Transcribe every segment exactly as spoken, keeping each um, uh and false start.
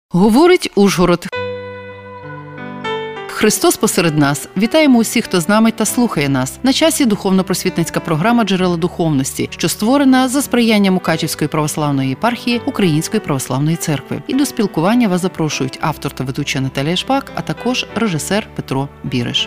Говорить Ужгород. Христос посеред нас. Вітаємо усіх, хто з нами та слухає нас. На часі духовно-просвітницька програма «Джерела духовності», що створена за сприяння Мукачівської православної єпархії Української православної церкви. І до спілкування вас запрошують автор та ведуча Наталія Шпак, а також режисер Петро Біриш.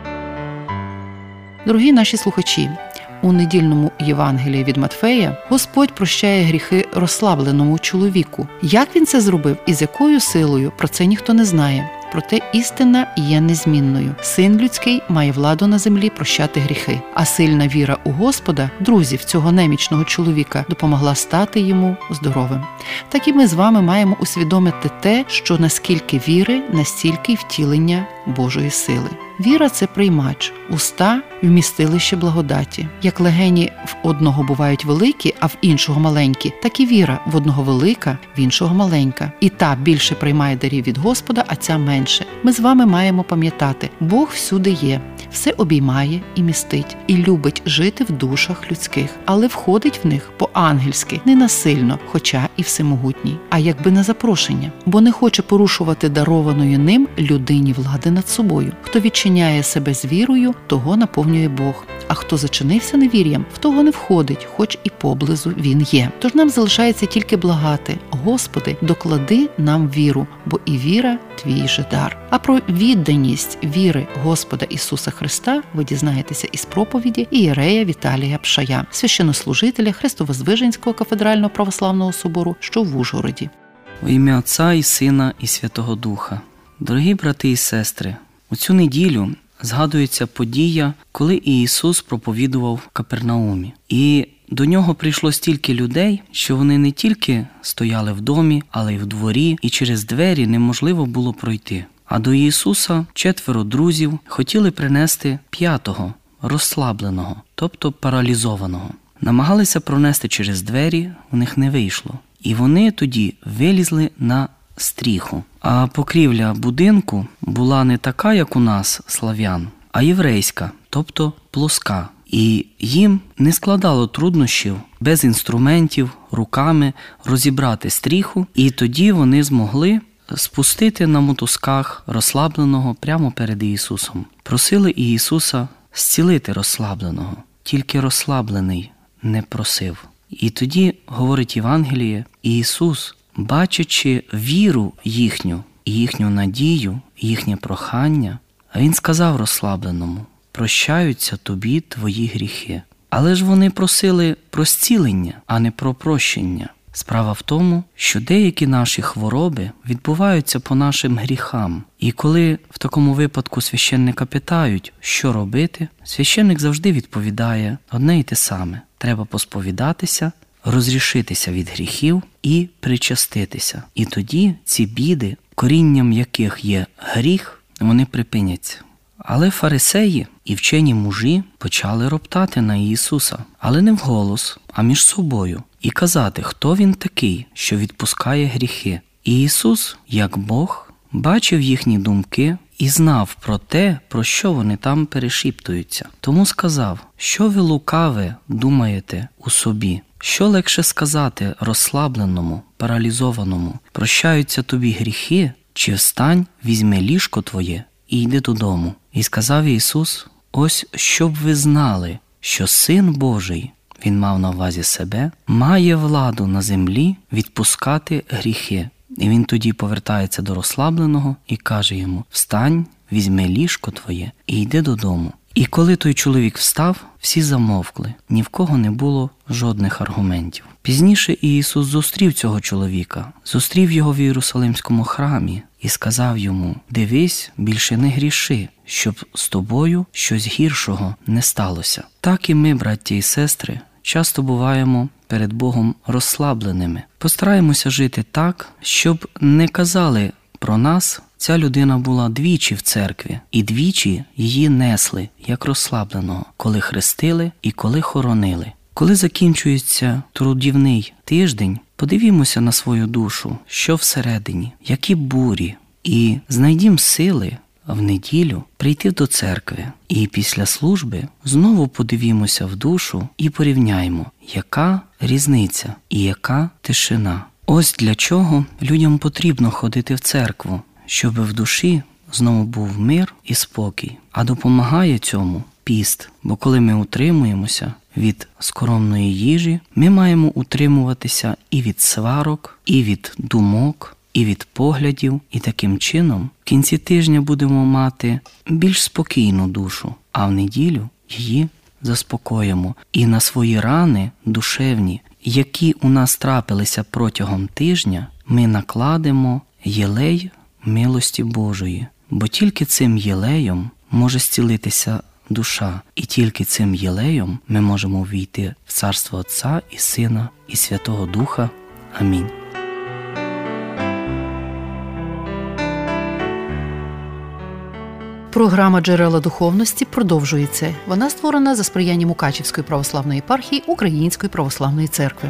Дорогі наші слухачі, у недільному Євангелії від Матфея Господь прощає гріхи розслабленому чоловіку. Як він це зробив і з якою силою, про це ніхто не знає. Проте істина є незмінною. Син людський має владу на землі прощати гріхи. А сильна віра у Господа, друзів цього немічного чоловіка, допомогла стати йому здоровим. Так і ми з вами маємо усвідомити те, що наскільки віри, настільки й втілення Божої сили. Віра – це приймач, уста – вмістилище благодаті. Як легені в одного бувають великі, а в іншого маленькі, так і віра в одного велика, в іншого маленька. І та більше приймає дарів від Господа, а ця менше. Ми з вами маємо пам'ятати, Бог всюди є, все обіймає і містить, і любить жити в душах людських, але входить в них по-ангельськи, не насильно, хоча і всемогутній, а якби на запрошення, бо не хоче порушувати дарованої ним людині влади над собою. Хто відчиняє себе з вірою, того наповнює Бог, а хто зачинився невір'ям, в того не входить, хоч і поблизу він є. Тож нам залишається тільки благати: Господи, доклади нам віру, бо і віра – твій же дар. А про відданість віри Господа Ісуса Христа ви дізнаєтеся із проповіді ієрея Віталія Пшая, священнослужителя Христовозвиженського кафедрального православного собору, що в Ужгороді. Во ім'я Отця і Сина і Святого Духа. Дорогі брати і сестри, у цю неділю згадується подія, коли Ісус проповідував в Капернаумі. І до нього прийшло стільки людей, що вони не тільки стояли в домі, але й в дворі, і через двері неможливо було пройти. А до Ісуса четверо друзів хотіли принести п'ятого, розслабленого, тобто паралізованого. Намагалися пронести через двері, у них не вийшло. І вони тоді вилізли на стріху. А покрівля будинку була не така, як у нас, слав'ян, а єврейська, тобто плоска. І їм не складало труднощів без інструментів, руками розібрати стріху, і тоді вони змогли спустити на мотузках розслабленого прямо перед Ісусом. Просили Ісуса зцілити розслабленого, тільки розслаблений не просив. І тоді, говорить Євангеліє, Ісус, бачачи віру їхню, їхню надію, їхнє прохання, а Він сказав розслабленому: «Прощаються тобі твої гріхи». Але ж вони просили про зцілення, а не про прощення. Справа в тому, що деякі наші хвороби відбуваються по нашим гріхам. І коли в такому випадку священника питають, що робити, священник завжди відповідає одне й те саме: треба посповідатися, розрішитися від гріхів і причаститися. І тоді ці біди, корінням яких є гріх, вони припиняться. Але фарисеї і вчені мужі почали роптати на Ісуса, але не вголос, а між собою, і казати, хто Він такий, що відпускає гріхи. І Ісус, як Бог, бачив їхні думки і знав про те, про що вони там перешіптуються. Тому сказав: що ви лукаве думаєте у собі? Що легше сказати розслабленому, паралізованому: прощаються тобі гріхи, чи встань, візьми ліжко твоє і йди додому? І сказав Ісус: ось щоб ви знали, що Син Божий, Він мав на увазі себе, має владу на землі відпускати гріхи. І Він тоді повертається до розслабленого і каже йому: встань, візьми ліжко твоє і йди додому. І коли той чоловік встав, всі замовкли, ні в кого не було жодних аргументів. Пізніше Ісус зустрів цього чоловіка, зустрів його в Єрусалимському храмі і сказав йому: дивись, більше не гріши, щоб з тобою щось гіршого не сталося. Так і ми, браття і сестри, часто буваємо перед Богом розслабленими. Постараємося жити так, щоб не казали про нас: ця людина була двічі в церкві, і двічі її несли, як розслабленого, коли хрестили і коли хоронили. Коли закінчується трудівний тиждень, подивімося на свою душу, що всередині, які бурі, і знайдім сили в неділю прийти до церкви. І після служби знову подивімося в душу і порівняємо, яка різниця і яка тишина. Ось для чого людям потрібно ходити в церкву, щоб в душі знову був мир і спокій. А допомагає цьому піст, бо коли ми утримуємося від скоромної їжі, ми маємо утримуватися і від сварок, і від думок, і від поглядів, і таким чином в кінці тижня будемо мати більш спокійну душу, а в неділю її заспокоїмо. І на свої рани душевні, які у нас трапилися протягом тижня, ми накладемо єлей милості Божої. Бо тільки цим єлеєм може зцілитися душа, і тільки цим єлеєм ми можемо ввійти в Царство Отця і Сина і Святого Духа. Амінь. Програма «Джерела духовності» продовжується. Вона створена за сприяння Мукачівської православної єпархії Української православної церкви.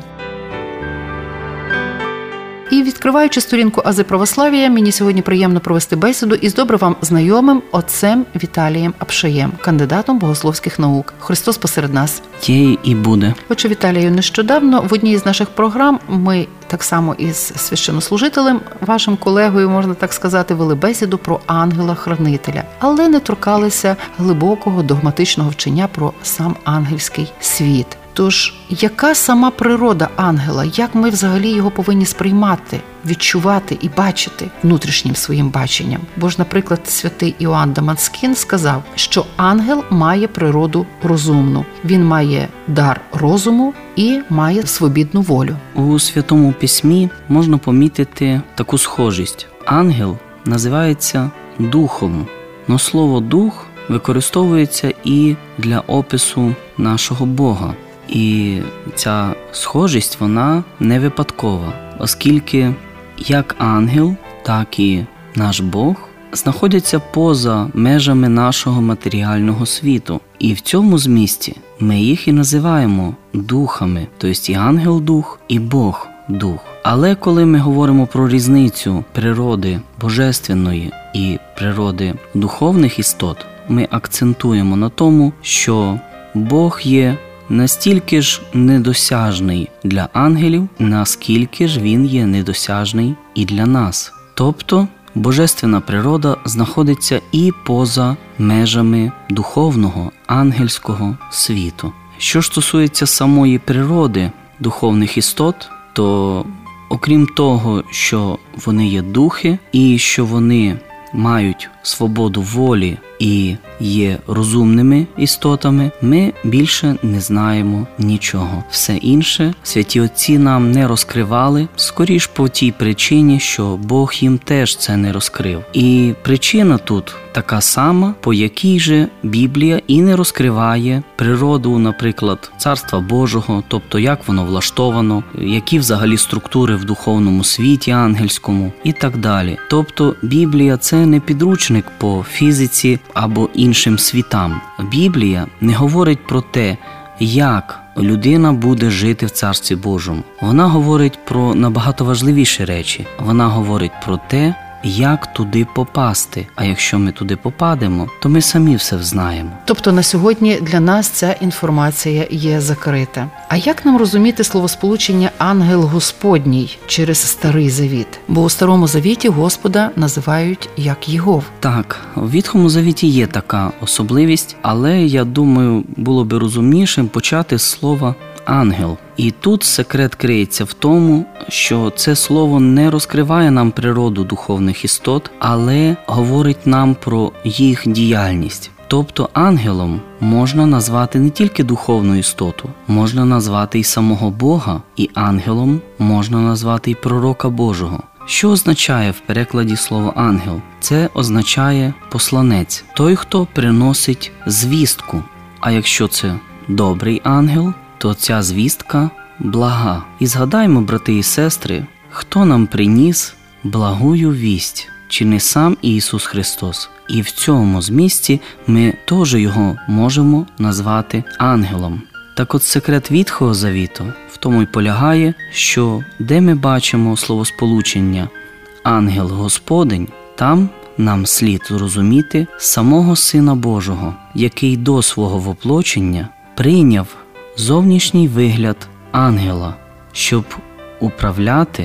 І, відкриваючи сторінку «Ази православ'я», мені сьогодні приємно провести бесіду із добре вам знайомим отцем Віталієм Апшеєм, кандидатом богословських наук. Христос посеред нас. Є і буде. Отже, Віталію, нещодавно в одній із наших програм ми так само із священнослужителем, вашим колегою, можна так сказати, вели бесіду про ангела-хранителя, але не торкалися глибокого догматичного вчення про сам ангельський світ. Тож, яка сама природа ангела, як ми взагалі його повинні сприймати, відчувати і бачити внутрішнім своїм баченням? Бо ж, наприклад, святий Іоанн Дамаскін сказав, що ангел має природу розумну. Він має дар розуму і має свобідну волю. У Святому Письмі можна помітити таку схожість. Ангел називається духом, но слово «дух» використовується і для опису нашого Бога. І ця схожість, вона не випадкова, оскільки як ангел, так і наш Бог знаходяться поза межами нашого матеріального світу. І в цьому змісті ми їх і називаємо духами, тобто і ангел-дух, і Бог-дух. Але коли ми говоримо про різницю природи божественної і природи духовних істот, ми акцентуємо на тому, що Бог є настільки ж недосяжний для ангелів, наскільки ж він є недосяжний і для нас. Тобто, божественна природа знаходиться і поза межами духовного, ангельського світу. Що ж стосується самої природи духовних істот, то окрім того, що вони є духи і що вони мають свободу волі і є розумними істотами, ми більше не знаємо нічого. Все інше святі отці нам не розкривали, скоріш по тій причині, що Бог їм теж це не розкрив. І причина тут така сама, по якій же Біблія і не розкриває природу, наприклад, Царства Божого, тобто як воно влаштовано, які взагалі структури в духовному світі ангельському і так далі. Тобто Біблія – це не підручник по фізиці або іншим світам. Біблія не говорить про те, як людина буде жити в Царстві Божому. Вона говорить про набагато важливіші речі. Вона говорить про те, як туди попасти. А якщо ми туди попадемо, то ми самі все знаємо. Тобто на сьогодні для нас ця інформація є закрита. А як нам розуміти словосполучення «ангел Господній» через Старий Завіт? Бо у Старому Завіті Господа називають як Єгов. Так, у Ветхому Завіті є така особливість, але, я думаю, було би розумнішим почати з слова «ангел». І тут секрет криється в тому, що це слово не розкриває нам природу духовних істот, але говорить нам про їх діяльність. Тобто ангелом можна назвати не тільки духовну істоту, можна назвати і самого Бога, і ангелом можна назвати і пророка Божого. Що означає в перекладі слово «ангел»? Це означає посланець, той, хто приносить звістку. А якщо це добрий ангел, то ця звістка блага. І згадаймо, брати і сестри, хто нам приніс благую вість, чи не сам Ісус Христос. І в цьому змісті ми теж його можемо назвати ангелом. Так от секрет Ветхого Завіту в тому й полягає, що де ми бачимо словосполучення «ангел Господень», там нам слід зрозуміти самого Сина Божого, який до свого воплочення прийняв зовнішній вигляд ангела, щоб управляти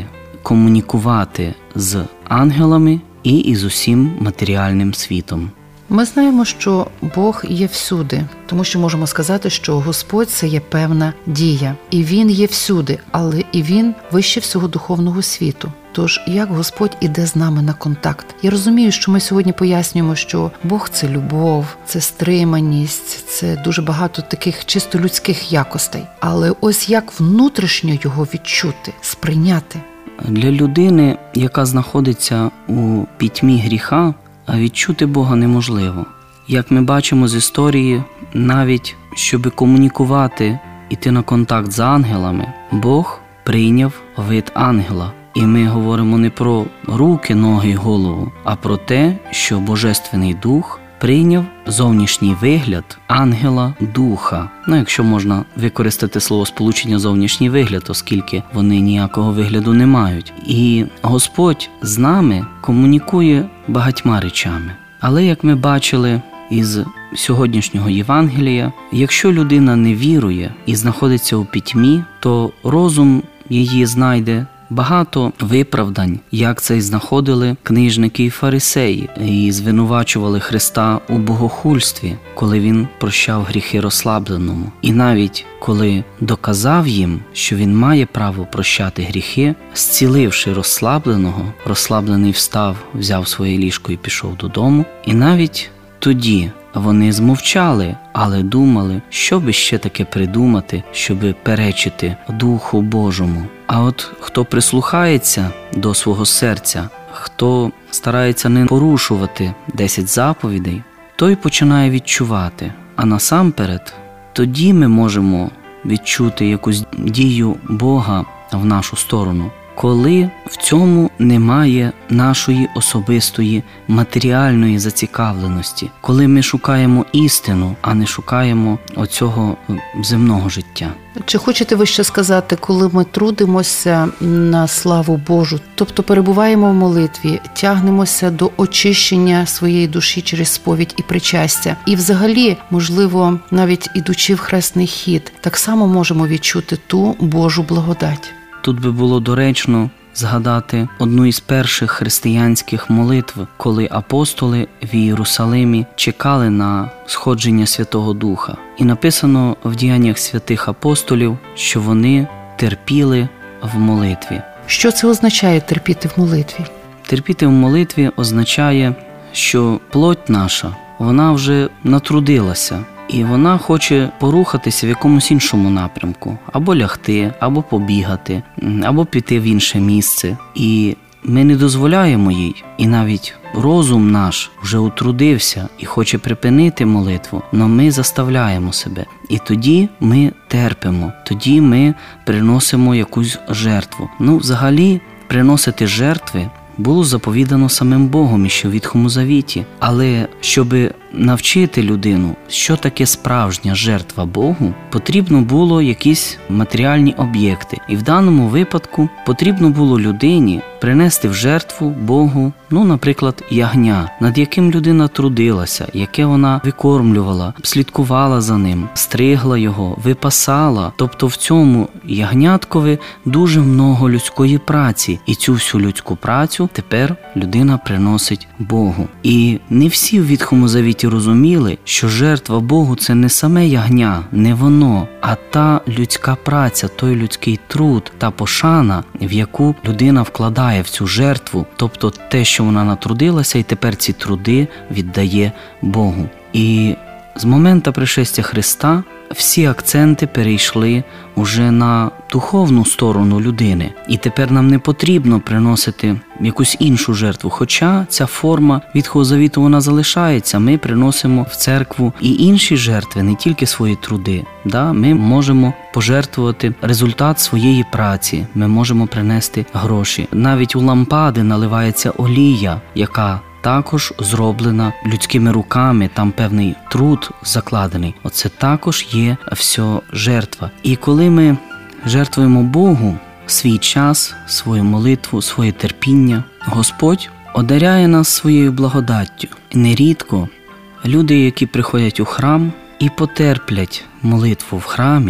комунікувати з ангелами і із усім матеріальним світом. Ми знаємо, що Бог є всюди, тому що можемо сказати, що Господь – це є певна дія. І Він є всюди, але і Він вище всього духовного світу. Тож, як Господь іде з нами на контакт? Я розумію, що ми сьогодні пояснюємо, що Бог – це любов, це стриманість, це дуже багато таких чисто людських якостей. Але ось як внутрішньо його відчути, сприйняти? Для людини, яка знаходиться у пітьмі гріха, відчути Бога неможливо. Як ми бачимо з історії, навіть щоб комунікувати, іти на контакт з ангелами, Бог прийняв вид ангела. І ми говоримо не про руки, ноги й голову, а про те, що Божественний Дух прийняв зовнішній вигляд ангела-духа. Ну, якщо можна використати слово сполучення зовнішній вигляд, оскільки вони ніякого вигляду не мають. І Господь з нами комунікує багатьма речами. Але, як ми бачили із сьогоднішнього Євангелія, якщо людина не вірує і знаходиться у пітьмі, то розум її знайде багато виправдань, як це й знаходили книжники і фарисеї, і звинувачували Христа у богохульстві, коли Він прощав гріхи розслабленому. І навіть коли доказав їм, що Він має право прощати гріхи, зціливши розслабленого, розслаблений встав, взяв своє ліжко і пішов додому. І навіть тоді вони змовчали, але думали, що би ще таке придумати, щоби перечити Духу Божому. А от хто прислухається до свого серця, хто старається не порушувати десять заповідей, той починає відчувати. А насамперед, тоді ми можемо відчути якусь дію Бога в нашу сторону, коли в цьому немає нашої особистої матеріальної зацікавленості, коли ми шукаємо істину, а не шукаємо оцього земного життя. Чи хочете ви ще сказати, коли ми трудимося на славу Божу, тобто перебуваємо в молитві, тягнемося до очищення своєї душі через сповідь і причастя, і взагалі, можливо, навіть ідучи в хресний хід, так само можемо відчути ту Божу благодать? Тут би було доречно згадати одну із перших християнських молитв, коли апостоли в Єрусалимі чекали на сходження Святого Духа. І написано в діяннях святих апостолів, що вони терпіли в молитві. Що це означає терпіти в молитві? Терпіти в молитві означає, що плоть наша, вона вже натрудилася. І вона хоче порухатися в якомусь іншому напрямку. Або лягти, або побігати, або піти в інше місце. І ми не дозволяємо їй. І навіть розум наш вже утрудився і хоче припинити молитву, але ми заставляємо себе. І тоді ми терпимо, тоді ми приносимо якусь жертву. Ну, взагалі, приносити жертви було заповідано самим Богом ще в Ветхому Завіті. Але щоб навчити людину, що таке справжня жертва Богу, потрібно було якісь матеріальні об'єкти. І в даному випадку потрібно було людині принести в жертву Богу, ну, наприклад, ягня, над яким людина трудилася, яке вона викормлювала, слідкувала за ним, стригла його, випасала. Тобто в цьому ягняткові дуже много людської праці. І цю всю людську працю тепер людина приносить Богу. І не всі в Ветхому Завіті розуміли, що жертва Богу – це не саме ягня, не воно, а та людська праця, той людський труд, та пошана, в яку людина вкладає в цю жертву, тобто те, що вона натрудилася, і тепер ці труди віддає Богу. І з моменту пришестя Христа всі акценти перейшли уже на духовну сторону людини. І тепер нам не потрібно приносити якусь іншу жертву, хоча ця форма Ветхого Завіту, вона залишається. Ми приносимо в церкву і інші жертви, не тільки свої труди. Да? Ми можемо пожертвувати результат своєї праці, ми можемо принести гроші. Навіть у лампади наливається олія, яка також зроблена людськими руками, там певний труд закладений. Оце також є все жертва. І коли ми жертвуємо Богу свій час, свою молитву, своє терпіння, Господь одаряє нас своєю благодаттю. І нерідко люди, які приходять у храм і потерплять молитву в храмі,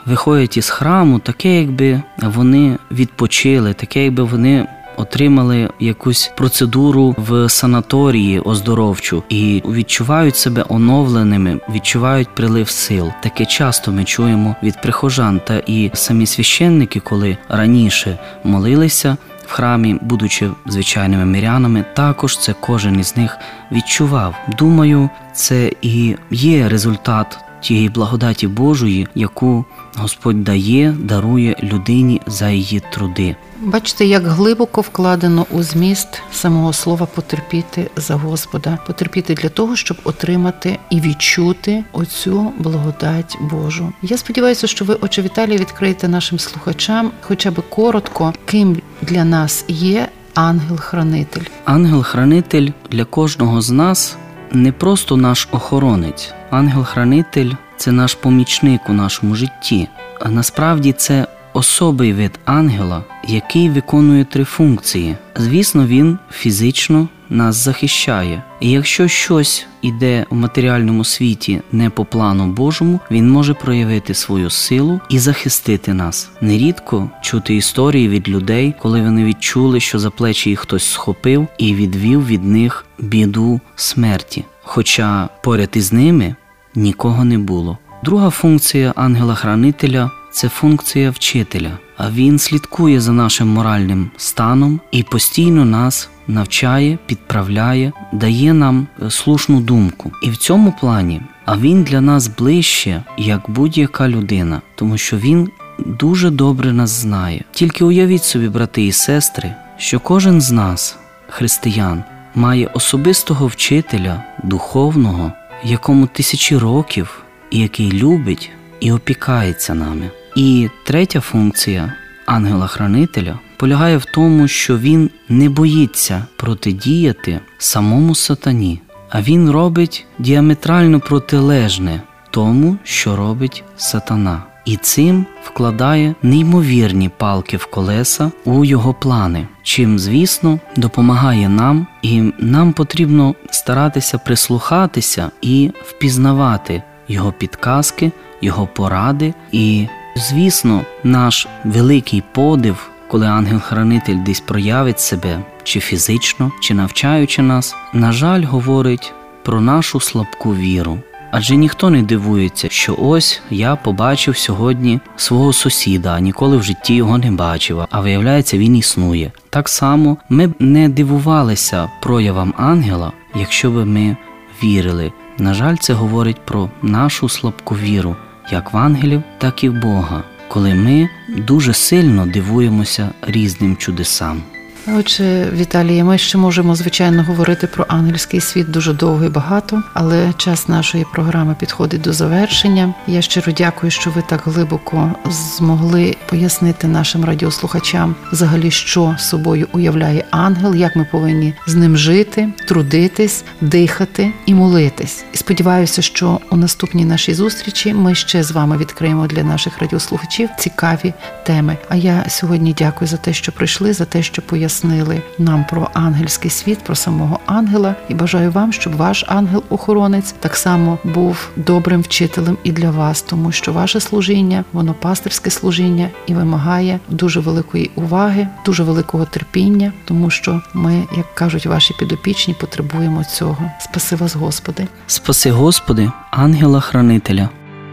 виходять із храму, таке, якби вони відпочили, таке, якби вони отримали якусь процедуру в санаторії оздоровчу і відчувають себе оновленими, відчувають прилив сил. Таке часто ми чуємо від прихожан, та і самі священники, коли раніше молилися в храмі, будучи звичайними мирянами, також це кожен із них відчував. Думаю, це і є результат тієї благодаті Божої, яку Господь дає, дарує людині за її труди. Бачите, як глибоко вкладено у зміст самого слова «потерпіти за Господа». Потерпіти для того, щоб отримати і відчути оцю благодать Божу. Я сподіваюся, що ви, отче Віталій, відкриєте нашим слухачам хоча б коротко, ким для нас є ангел-хранитель. Ангел-хранитель для кожного з нас не просто наш охоронець. Ангел-хранитель – це наш помічник у нашому житті. А насправді це особий вид ангела, який виконує три функції. Звісно, він фізично нас захищає. І якщо щось іде у матеріальному світі не по плану Божому, він може проявити свою силу і захистити нас. Нерідко чути історії від людей, коли вони відчули, що за плечі їх хтось схопив і відвів від них біду смерті. Хоча поряд із ними нікого не було. Друга функція ангела-хранителя – це функція вчителя. А він слідкує за нашим моральним станом і постійно нас навчає, підправляє, дає нам слушну думку. І в цьому плані, а він для нас ближче, як будь-яка людина, тому що він дуже добре нас знає. Тільки уявіть собі, брати і сестри, що кожен з нас, християн, має особистого вчителя, духовного, якому тисячі років, і який любить і опікається нами. І третя функція ангела-хранителя полягає в тому, що він не боїться протидіяти самому сатані, а він робить діаметрально протилежне тому, що робить сатана. І цим вкладає неймовірні палки в колеса у його плани, чим, звісно, допомагає нам, і нам потрібно старатися прислухатися і впізнавати його підказки, його поради. І, звісно, наш великий подив, коли ангел-хранитель десь проявить себе, чи фізично, чи навчаючи нас, на жаль, говорить про нашу слабку віру. Адже ніхто не дивується, що ось я побачив сьогодні свого сусіда, а ніколи в житті його не бачив, а виявляється, він існує. Так само ми б не дивувалися проявам ангела, якщо б ми вірили. На жаль, це говорить про нашу слабку віру, як в ангелів, так і в Бога, коли ми дуже сильно дивуємося різним чудесам. Отже, Віталія, ми ще можемо, звичайно, говорити про ангельський світ дуже довго і багато, але час нашої програми підходить до завершення. Я щиро дякую, що ви так глибоко змогли пояснити нашим радіослухачам взагалі, що собою уявляє ангел, як ми повинні з ним жити, трудитись, дихати і молитись. І сподіваюся, що у наступній нашій зустрічі ми ще з вами відкриємо для наших радіослухачів цікаві теми. А я сьогодні дякую за те, що прийшли, за те, що пояснили нам про ангельський світ, про самого ангела, і бажаю вам, щоб ваш ангел-охоронець так само був добрим вчителем і для вас, тому що ваше служіння, воно пастирське служіння і вимагає дуже великої уваги, дуже великого терпіння, тому що ми, як кажуть ваші підопічні, потребуємо цього. Спаси вас, Господи. Спаси, Господи, ангела-хранителя.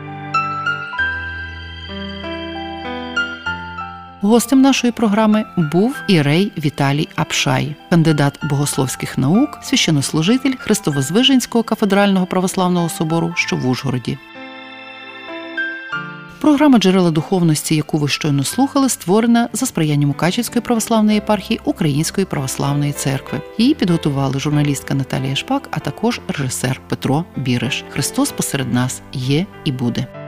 Гостем нашої програми був ірей Віталій Апшай, кандидат богословських наук, священнослужитель Христово-Звиженського кафедрального православного собору, що в Ужгороді. Програма «Джерела духовності», яку ви щойно слухали, створена за сприянням Мукачівської православної єпархії Української православної церкви. Її підготували журналістка Наталія Шпак, а також режисер Петро Біриш. Христос посеред нас є і буде.